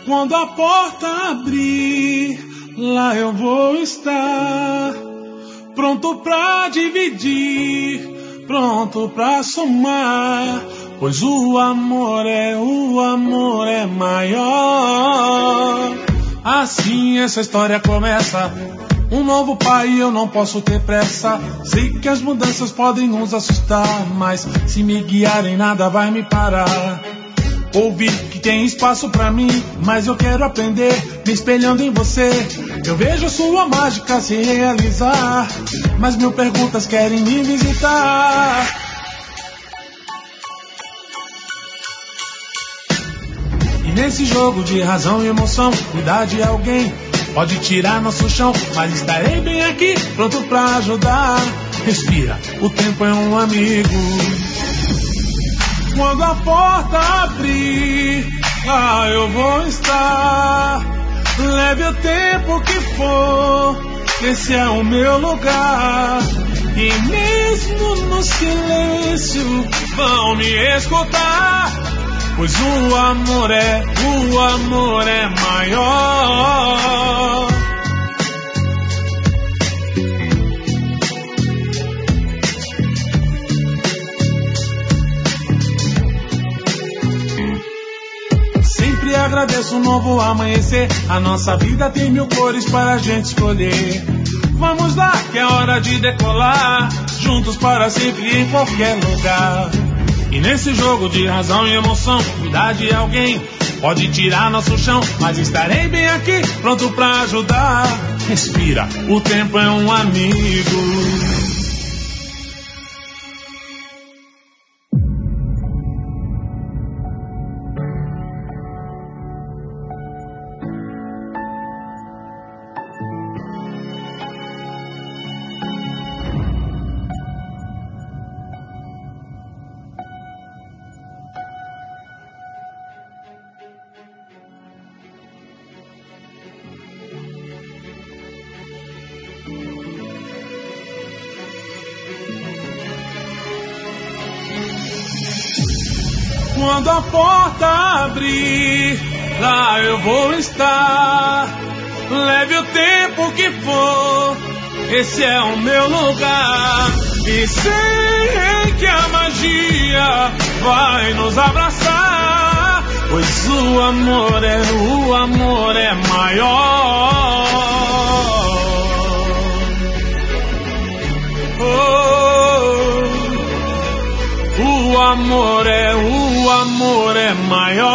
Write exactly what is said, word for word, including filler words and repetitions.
Quando a porta abrir, lá eu vou estar, pronto pra dividir, pronto pra somar, pois o amor é, o amor é maior. Assim essa história começa, um novo pai, eu não posso ter pressa. Sei que as mudanças podem nos assustar, mas se me guiarem nada vai me parar. Ouvi que tem espaço pra mim, mas eu quero aprender, me espelhando em você. Eu vejo sua mágica se realizar, mas mil perguntas querem me visitar. E nesse jogo de razão e emoção, cuidar de alguém pode tirar nosso chão, mas estarei bem aqui, pronto pra ajudar. Respira, o tempo é um amigo. Quando a porta abrir, lá eu vou estar. Leve o tempo que for, esse é o meu lugar. E mesmo no silêncio vão me escutar, pois o amor é, o amor é maior. Sempre agradeço um novo amanhecer, a nossa vida tem mil cores para a gente escolher. Vamos lá, que é hora de decolar, juntos para sempre em qualquer lugar. E nesse jogo de razão e emoção, cuidar de alguém pode tirar nosso chão, mas estarei bem aqui, pronto pra ajudar. Respira, o tempo é um amigo. Quando a porta abrir, lá eu vou estar. Leve o tempo que for, esse é o meu lugar. E sei que a magia vai nos abraçar, pois o amor é, o amor é maior. Oh, o amor é, o amor é maior.